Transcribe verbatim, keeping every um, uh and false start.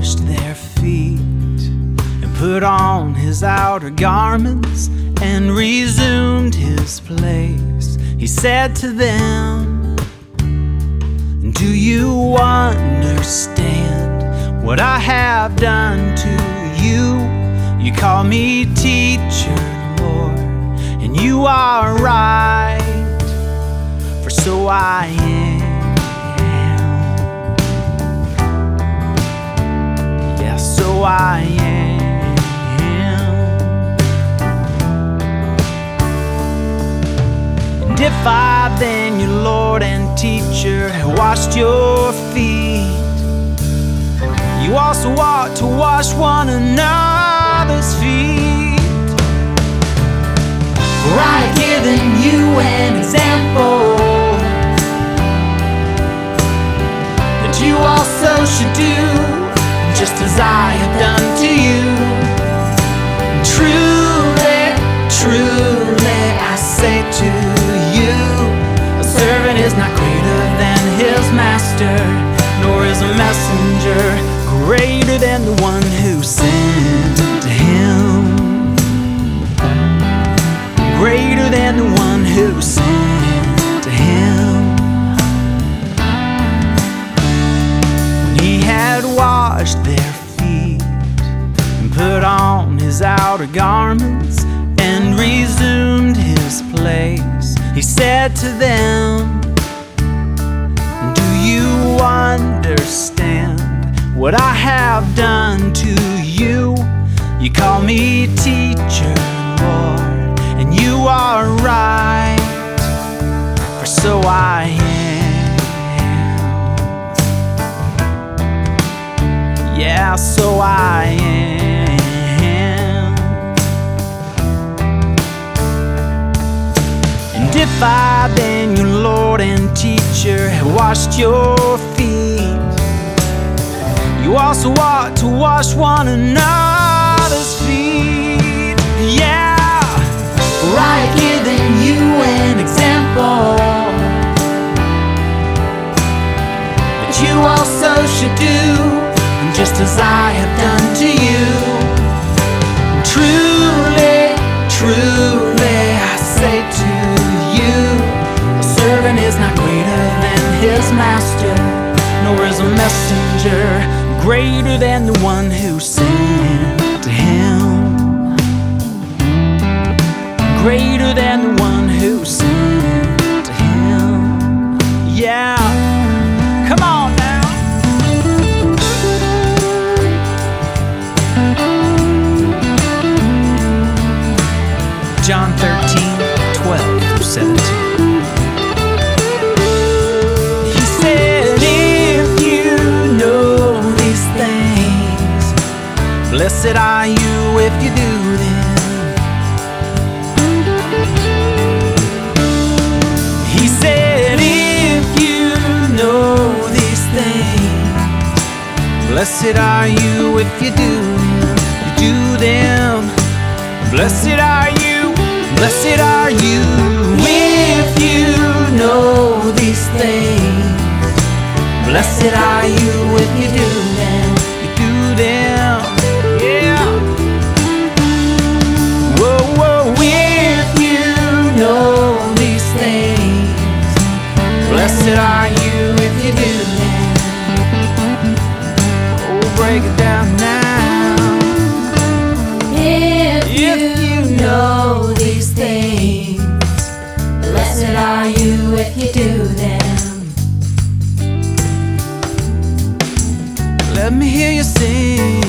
washed their feet and put on his outer garments and resumed his place, he said to them, "Do you understand what I have done to you? You call me teacher, Lord, and you are right, for so I am. Yeah, so I am. And if I then, your Lord and teacher, have washed your feet, you also ought to wash one another's feet. For I have given you an example that you also should do, just as I have done to you. Truly, truly, I say to you, a servant is not greater than his master, nor is a messenger greater than the one who sent him. Greater than the one who sent him. When he had washed their feet and put on his outer garments and resumed his place, he said to them, "Do you understand what I have done to you? You call me teacher, Lord, and you are right, for so I am. Yeah, so I am. And if I then, your Lord and teacher, have washed your feet, you also ought to wash one another's feet. Yeah, for I have given you an example that you also should do, just as I have done to you. Truly, truly, I say to you, a servant is not greater than his master, nor is a messenger greater than the one who sent him. Greater than the one who sent him. Yeah, come on now. John thirteen, twelve through seventeen. He said, if you know these things, blessed are you if you do them. He said, if you know these things, blessed are you if you do them. You do them. Blessed are you, blessed are you if you know these things. Blessed are you if you do them. You do them. Yeah. Whoa, whoa, if you know these things, blessed are you if you do them. Oh, break it down now. If, if you, you know these things, blessed are you if you do them. Let me hear you sing.